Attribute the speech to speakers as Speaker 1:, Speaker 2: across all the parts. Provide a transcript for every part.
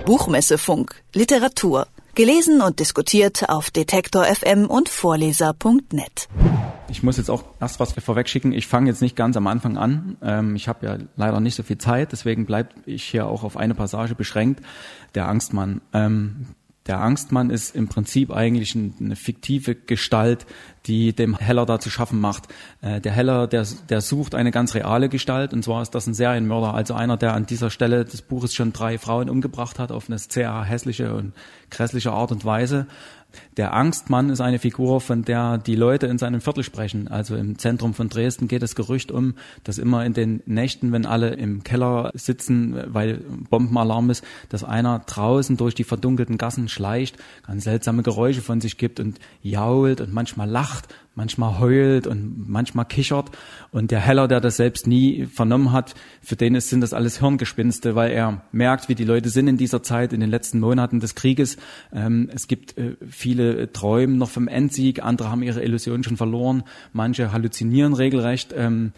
Speaker 1: Buchmessefunk, Literatur. Gelesen und diskutiert auf Detektor FM und Vorleser.net.
Speaker 2: Ich muss jetzt auch erst was vorwegschicken. Ich fange jetzt nicht ganz am Anfang an. Ich habe ja leider nicht so viel Zeit, deswegen bleibe ich hier auch auf eine Passage beschränkt. Der Angstmann. Der Angstmann ist im Prinzip eigentlich eine fiktive Gestalt, die dem Heller da zu schaffen macht. Der Heller, der sucht eine ganz reale Gestalt, und zwar ist das ein Serienmörder, also einer, der an dieser Stelle des Buches schon 3 Frauen umgebracht hat, auf eine sehr hässliche und grässliche Art und Weise. Der Angstmann ist eine Figur, von der die Leute in seinem Viertel sprechen. Also im Zentrum von Dresden geht das Gerücht um, dass immer in den Nächten, wenn alle im Keller sitzen, weil Bombenalarm ist, dass einer draußen durch die verdunkelten Gassen schleicht, ganz seltsame Geräusche von sich gibt und jault und manchmal lacht, manchmal heult und manchmal kichert. Und der Heller, der das selbst nie vernommen hat, für den sind das alles Hirngespinste, weil er merkt, wie die Leute sind in dieser Zeit, in den letzten Monaten des Krieges. Es gibt viele träumen noch vom Endsieg, andere haben ihre Illusionen schon verloren, manche halluzinieren regelrecht,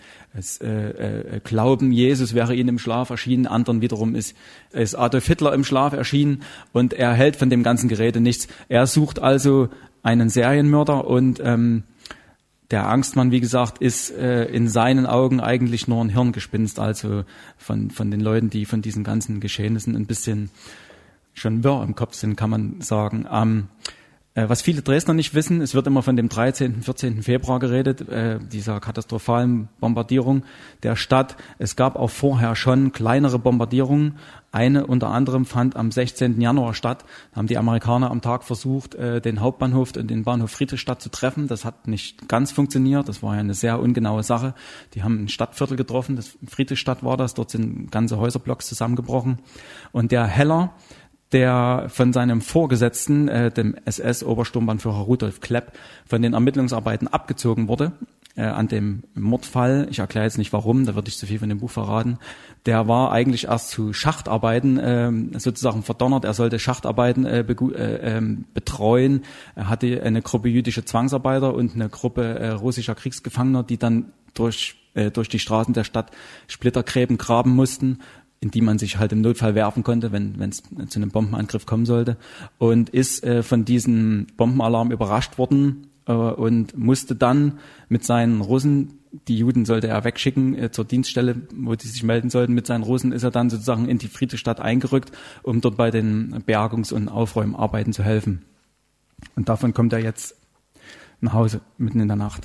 Speaker 2: glauben, Jesus wäre ihnen im Schlaf erschienen, anderen wiederum ist Adolf Hitler im Schlaf erschienen, und er hält von dem ganzen Gerede nichts. Er sucht also einen Serienmörder, und der Angstmann, wie gesagt, ist in seinen Augen eigentlich nur ein Hirngespinst, also von den Leuten, die von diesen ganzen Geschehnissen ein bisschen schon wirr im Kopf sind, kann man sagen. Was viele Dresdner nicht wissen, es wird immer von dem 13., 14. Februar geredet, dieser katastrophalen Bombardierung der Stadt. Es gab auch vorher schon kleinere Bombardierungen. Eine unter anderem fand am 16. Januar statt. Da haben die Amerikaner am Tag versucht, den Hauptbahnhof und den Bahnhof Friedrichstadt zu treffen. Das hat nicht ganz funktioniert. Das war ja eine sehr ungenaue Sache. Die haben ein Stadtviertel getroffen. Das Friedrichstadt war das. Dort sind ganze Häuserblocks zusammengebrochen. Und der Heller, der von seinem Vorgesetzten, dem SS-Obersturmbannführer Rudolf Klepp, von den Ermittlungsarbeiten abgezogen wurde, an dem Mordfall. Ich erkläre jetzt nicht warum, da würde ich zu viel von dem Buch verraten. Der war eigentlich erst zu Schachtarbeiten sozusagen verdonnert. Er sollte Schachtarbeiten betreuen. Er hatte eine Gruppe jüdische Zwangsarbeiter und eine Gruppe russischer Kriegsgefangener, die dann durch die Straßen der Stadt Splittergräben graben mussten, in die man sich halt im Notfall werfen konnte, wenn es zu einem Bombenangriff kommen sollte, und ist von diesem Bombenalarm überrascht worden und musste dann mit seinen Russen, die Juden sollte er wegschicken zur Dienststelle, wo die sich melden sollten, mit seinen Russen ist er dann sozusagen in die Friedrichstadt eingerückt, um dort bei den Bergungs- und Aufräumarbeiten zu helfen. Und davon kommt er jetzt nach Hause, mitten in der Nacht.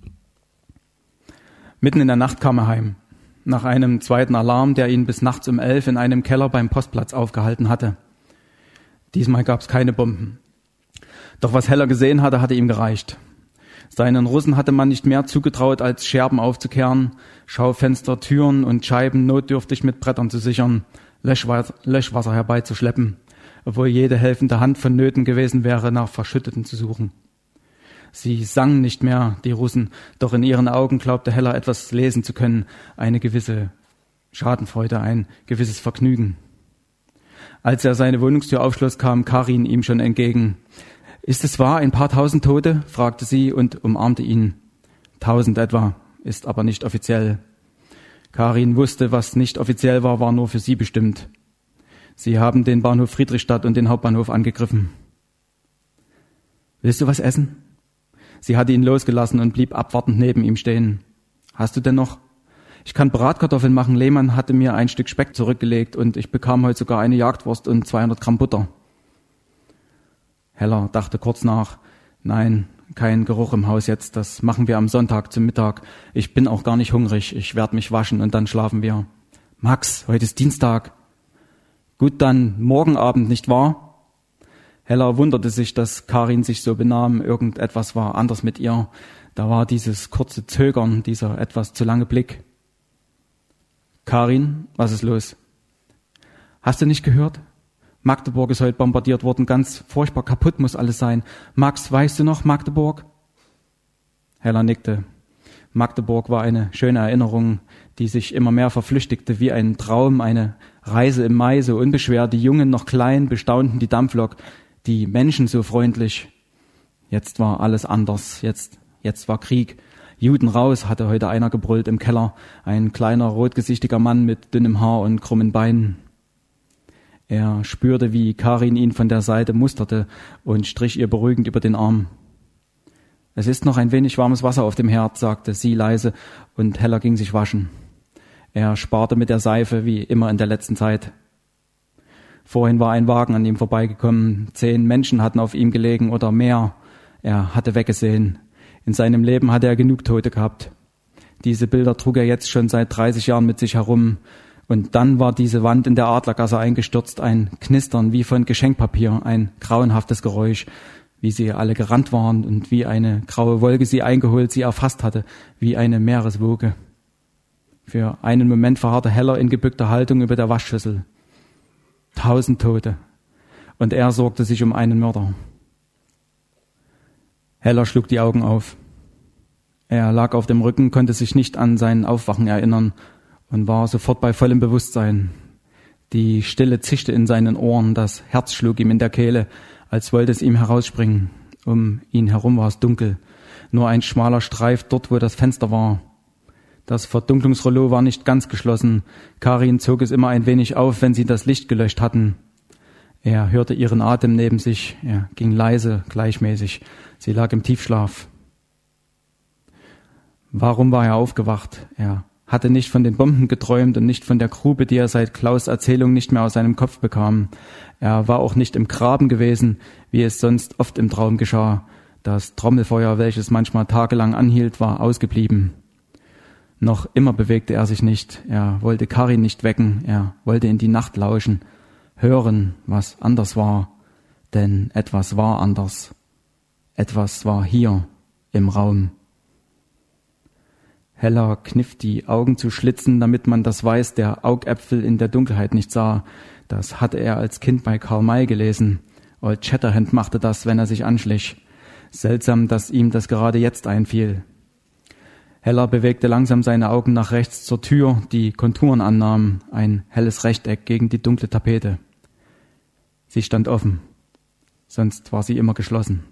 Speaker 2: Mitten in der Nacht kam er heim, nach einem zweiten Alarm, der ihn bis nachts um 11 in einem Keller beim Postplatz aufgehalten hatte. Diesmal gab es keine Bomben. Doch was Heller gesehen hatte, hatte ihm gereicht. Seinen Russen hatte man nicht mehr zugetraut, als Scherben aufzukehren, Schaufenster, Türen und Scheiben notdürftig mit Brettern zu sichern, Löschwasser herbeizuschleppen, obwohl jede helfende Hand vonnöten gewesen wäre, nach Verschütteten zu suchen. Sie sangen nicht mehr, die Russen, doch in ihren Augen glaubte Heller etwas lesen zu können, eine gewisse Schadenfreude, ein gewisses Vergnügen. Als er seine Wohnungstür aufschloss, kam Karin ihm schon entgegen. »Ist es wahr, ein paar tausend Tote?« fragte sie und umarmte ihn. 1000 etwa, ist aber nicht offiziell. Karin wusste, was nicht offiziell war, war nur für sie bestimmt. Sie haben den Bahnhof Friedrichstadt und den Hauptbahnhof angegriffen. »Willst du was essen?« Sie hatte ihn losgelassen und blieb abwartend neben ihm stehen. »Hast du denn noch?« »Ich kann Bratkartoffeln machen. Lehmann hatte mir ein Stück Speck zurückgelegt und ich bekam heute sogar eine Jagdwurst und 200 Gramm Butter.« Heller dachte kurz nach. »Nein, kein Geruch im Haus jetzt. Das machen wir am Sonntag zum Mittag. Ich bin auch gar nicht hungrig. Ich werde mich waschen und dann schlafen wir.« »Max, heute ist Dienstag.« »Gut, dann morgen Abend, nicht wahr?« Heller wunderte sich, dass Karin sich so benahm. Irgendetwas war anders mit ihr. Da war dieses kurze Zögern, dieser etwas zu lange Blick. »Karin, was ist los?« »Hast du nicht gehört? Magdeburg ist heute bombardiert worden. Ganz furchtbar kaputt muss alles sein. Max, weißt du noch, Magdeburg?« Heller nickte. Magdeburg war eine schöne Erinnerung, die sich immer mehr verflüchtigte wie ein Traum, eine Reise im Mai, so unbeschwert. Die Jungen noch klein, bestaunten die Dampflok. Die Menschen so freundlich. Jetzt war alles anders. Jetzt war Krieg. Juden raus, hatte heute einer gebrüllt im Keller. Ein kleiner, rotgesichtiger Mann mit dünnem Haar und krummen Beinen. Er spürte, wie Karin ihn von der Seite musterte und strich ihr beruhigend über den Arm. »Es ist noch ein wenig warmes Wasser auf dem Herd«, sagte sie leise, und Heller ging sich waschen. Er sparte mit der Seife, wie immer in der letzten Zeit. Vorhin war ein Wagen an ihm vorbeigekommen. 10 Menschen hatten auf ihm gelegen oder mehr. Er hatte weggesehen. In seinem Leben hatte er genug Tote gehabt. Diese Bilder trug er jetzt schon seit 30 Jahren mit sich herum. Und dann war diese Wand in der Adlergasse eingestürzt, ein Knistern wie von Geschenkpapier, ein grauenhaftes Geräusch, wie sie alle gerannt waren und wie eine graue Wolke sie eingeholt, sie erfasst hatte, wie eine Meereswoge. Für einen Moment verharrte Heller in gebückter Haltung über der Waschschüssel. 1000 Tote. Und er sorgte sich um einen Mörder. Heller schlug die Augen auf. Er lag auf dem Rücken, konnte sich nicht an sein Aufwachen erinnern und war sofort bei vollem Bewusstsein. Die Stille zischte in seinen Ohren, das Herz schlug ihm in der Kehle, als wollte es ihm herausspringen. Um ihn herum war es dunkel. Nur ein schmaler Streif dort, wo das Fenster war. Das Verdunklungsrollo war nicht ganz geschlossen. Karin zog es immer ein wenig auf, wenn sie das Licht gelöscht hatten. Er hörte ihren Atem neben sich. Er ging leise, gleichmäßig. Sie lag im Tiefschlaf. Warum war er aufgewacht? Er hatte nicht von den Bomben geträumt und nicht von der Grube, die er seit Klaus' Erzählung nicht mehr aus seinem Kopf bekam. Er war auch nicht im Graben gewesen, wie es sonst oft im Traum geschah. Das Trommelfeuer, welches manchmal tagelang anhielt, war ausgeblieben. Noch immer bewegte er sich nicht. Er wollte Karin nicht wecken. Er wollte in die Nacht lauschen, hören, was anders war. Denn etwas war anders. Etwas war hier im Raum. Heller kniff die Augen zu schlitzen, damit man das Weiß der Augäpfel in der Dunkelheit nicht sah. Das hatte er als Kind bei Karl May gelesen. Old Shatterhand machte das, wenn er sich anschlich. Seltsam, dass ihm das gerade jetzt einfiel. Heller bewegte langsam seine Augen nach rechts zur Tür, die Konturen annahm, ein helles Rechteck gegen die dunkle Tapete. Sie stand offen, sonst war sie immer geschlossen.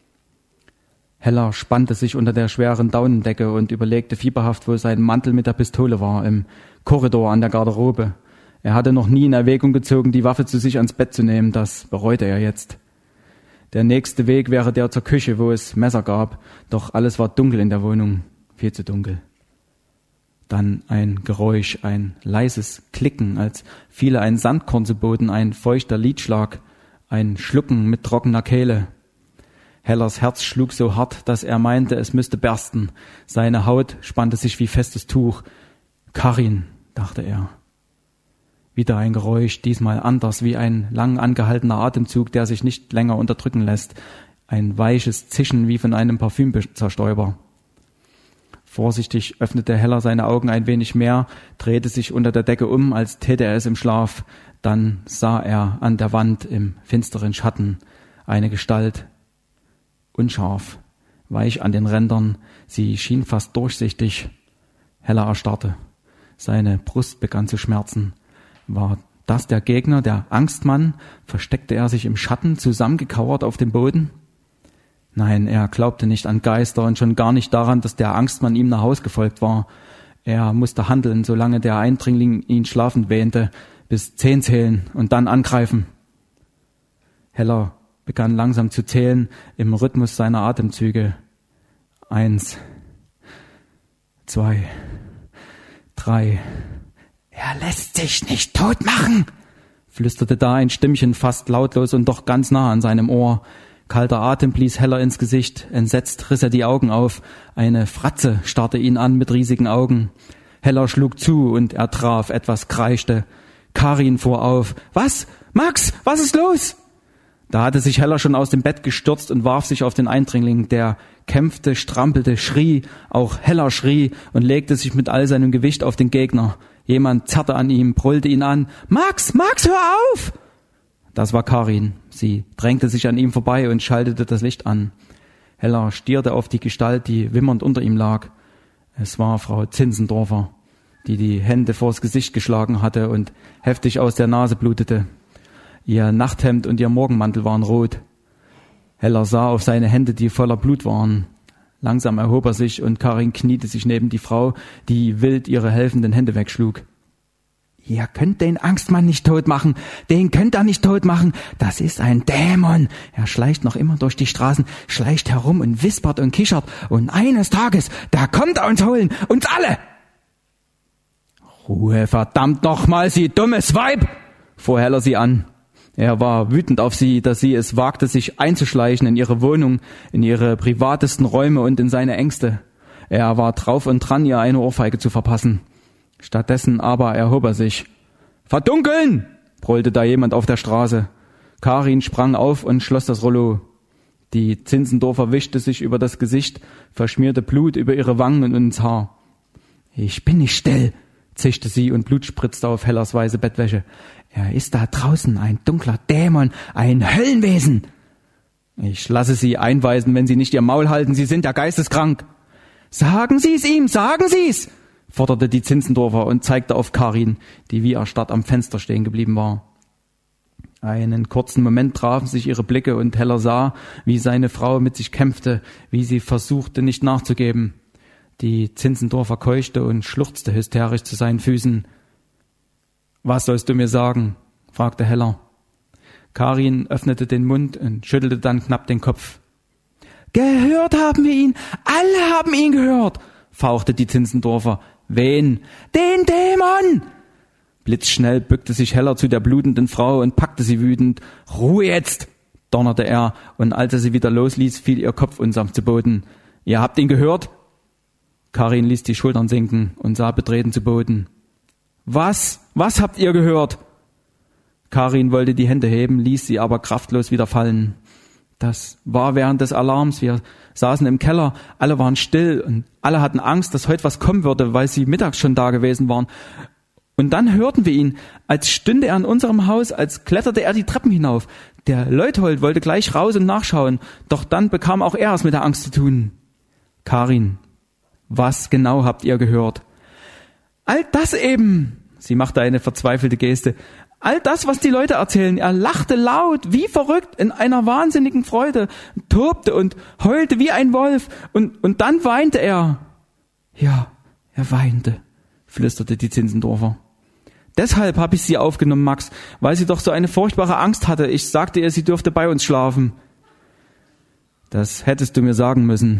Speaker 2: Heller spannte sich unter der schweren Daunendecke und überlegte fieberhaft, wo sein Mantel mit der Pistole war, im Korridor an der Garderobe. Er hatte noch nie in Erwägung gezogen, die Waffe zu sich ans Bett zu nehmen, das bereute er jetzt. Der nächste Weg wäre der zur Küche, wo es Messer gab, doch alles war dunkel in der Wohnung. Viel zu dunkel. Dann ein Geräusch, ein leises Klicken, als fiele ein Sandkorn zu Boden, ein feuchter Lidschlag, ein Schlucken mit trockener Kehle. Hellers Herz schlug so hart, dass er meinte, es müsste bersten. Seine Haut spannte sich wie festes Tuch. Karin, dachte er. Wieder ein Geräusch, diesmal anders, wie ein lang angehaltener Atemzug, der sich nicht länger unterdrücken lässt. Ein weiches Zischen wie von einem Parfümzerstäuber. Vorsichtig öffnete Heller seine Augen ein wenig mehr, drehte sich unter der Decke um, als täte er es im Schlaf. Dann sah er an der Wand im finsteren Schatten eine Gestalt, unscharf, weich an den Rändern. Sie schien fast durchsichtig. Heller erstarrte. Seine Brust begann zu schmerzen. War das der Gegner, der Angstmann? Versteckte er sich im Schatten, zusammengekauert auf dem Boden? Nein, er glaubte nicht an Geister und schon gar nicht daran, dass der Angstmann ihm nach Haus gefolgt war. Er musste handeln, solange der Eindringling ihn schlafend wähnte, bis 10 zählen und dann angreifen. Heller begann langsam zu zählen im Rhythmus seiner Atemzüge. 1, 2, 3. Er lässt sich nicht tot machen, flüsterte da ein Stimmchen fast lautlos und doch ganz nah an seinem Ohr. Kalter Atem blies Heller ins Gesicht. Entsetzt riss er die Augen auf. Eine Fratze starrte ihn an mit riesigen Augen. Heller schlug zu und er traf, etwas kreischte. Karin fuhr auf. Was? Max, was ist los? Da hatte sich Heller schon aus dem Bett gestürzt und warf sich auf den Eindringling. Der kämpfte, strampelte, schrie. Auch Heller schrie und legte sich mit all seinem Gewicht auf den Gegner. Jemand zerrte an ihm, brüllte ihn an. Max, Max, hör auf! Das war Karin. Sie drängte sich an ihm vorbei und schaltete das Licht an. Heller stierte auf die Gestalt, die wimmernd unter ihm lag. Es war Frau Zinzendorfer, die die Hände vors Gesicht geschlagen hatte und heftig aus der Nase blutete. Ihr Nachthemd und ihr Morgenmantel waren rot. Heller sah auf seine Hände, die voller Blut waren. Langsam erhob er sich und Karin kniete sich neben die Frau, die wild ihre helfenden Hände wegschlug. Ihr könnt den Angstmann nicht tot machen. Den könnt ihr nicht tot machen. Das ist ein Dämon. Er schleicht noch immer durch die Straßen, schleicht herum und wispert und kichert. Und eines Tages, da kommt er uns holen. Uns alle. Ruhe, verdammt nochmal, Sie dummes Weib, fuhr Heller sie an. Er war wütend auf sie, dass sie es wagte, sich einzuschleichen in ihre Wohnung, in ihre privatesten Räume und in seine Ängste. Er war drauf und dran, ihr eine Ohrfeige zu verpassen. Stattdessen aber erhob er sich. »Verdunkeln!« brüllte da jemand auf der Straße. Karin sprang auf und schloss das Rollo. Die Zinzendorfer wischte sich über das Gesicht, verschmierte Blut über ihre Wangen und ins Haar. »Ich bin nicht still«, zischte sie und Blut spritzte auf Hellers weiße Bettwäsche. »Er ist da draußen, ein dunkler Dämon, ein Höllenwesen!« »Ich lasse Sie einweisen, wenn Sie nicht Ihr Maul halten, Sie sind ja geisteskrank!« »Sagen Sie's ihm, sagen Sie's!« forderte die Zinzendorfer und zeigte auf Karin, die wie erstarrt am Fenster stehen geblieben war. Einen kurzen Moment trafen sich ihre Blicke und Heller sah, wie seine Frau mit sich kämpfte, wie sie versuchte, nicht nachzugeben. Die Zinzendorfer keuchte und schluchzte hysterisch zu seinen Füßen. »Was sollst du mir sagen?« fragte Heller. Karin öffnete den Mund und schüttelte dann knapp den Kopf. »Gehört haben wir ihn! Alle haben ihn gehört!« fauchte die Zinzendorfer. »Wen?« »Den Dämon!« Blitzschnell bückte sich Heller zu der blutenden Frau und packte sie wütend. »Ruhe jetzt!« donnerte er, und als er sie wieder losließ, fiel ihr Kopf unsanft zu Boden. »Ihr habt ihn gehört?« Karin ließ die Schultern sinken und sah betreten zu Boden. »Was? Was habt ihr gehört?« Karin wollte die Hände heben, ließ sie aber kraftlos wieder fallen. Das war während des Alarms. Wir saßen im Keller, alle waren still und alle hatten Angst, dass heute was kommen würde, weil sie mittags schon da gewesen waren. Und dann hörten wir ihn, als stünde er an unserem Haus, als kletterte er die Treppen hinauf. Der Leuthold wollte gleich raus und nachschauen, doch dann bekam auch er es mit der Angst zu tun. Karin, was genau habt ihr gehört? All das eben, sie machte eine verzweifelte Geste, all das, was die Leute erzählen. Er lachte laut, wie verrückt, in einer wahnsinnigen Freude, tobte und heulte wie ein Wolf, und dann weinte er. Ja, er weinte, flüsterte die Zinzendorfer. Deshalb habe ich sie aufgenommen, Max, weil sie doch so eine furchtbare Angst hatte. Ich sagte ihr, sie dürfte bei uns schlafen. Das hättest du mir sagen müssen.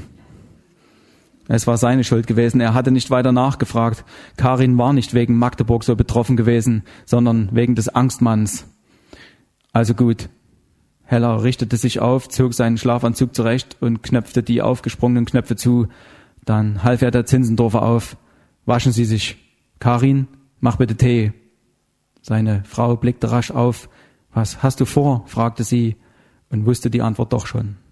Speaker 2: Es war seine Schuld gewesen, er hatte nicht weiter nachgefragt. Karin war nicht wegen Magdeburg so betroffen gewesen, sondern wegen des Angstmanns. Also gut. Heller richtete sich auf, zog seinen Schlafanzug zurecht und knöpfte die aufgesprungenen Knöpfe zu. Dann half er der Zinzendorfer auf. »Waschen Sie sich. Karin, mach bitte Tee.« Seine Frau blickte rasch auf. »Was hast du vor?« fragte sie und wusste die Antwort doch schon.